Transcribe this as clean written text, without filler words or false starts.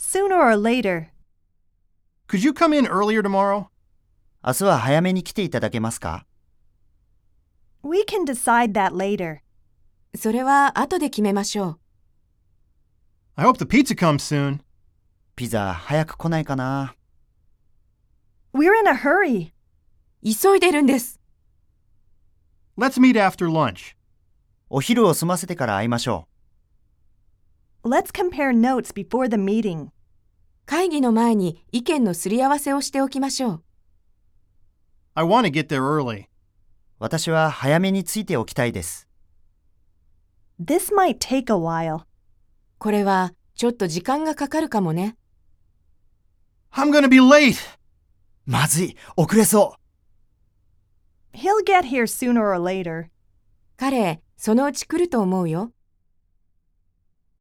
Sooner or later. Could you come in earlier tomorrow? 明日は早めに来ていただけますか？ We can decide that later. それは後で決めましょう。 I hope the pizza comes soon. ピザ早く来ないかな。 We're in a hurry. 急いでるんです。 Let's meet after lunch. お昼を済ませてから会いましょ Let's compare notes before the meeting. 会議の前に意見のすり合わせをしておきましょう。 I want to get there early. う。私は早めに着いておきたいです。 This might take a while. これはちょっと時間がかかるかもね。 I'm gonna be late. まずい、遅れそう。 He'll get here sooner or later. 彼、そのうち来ると思うよ。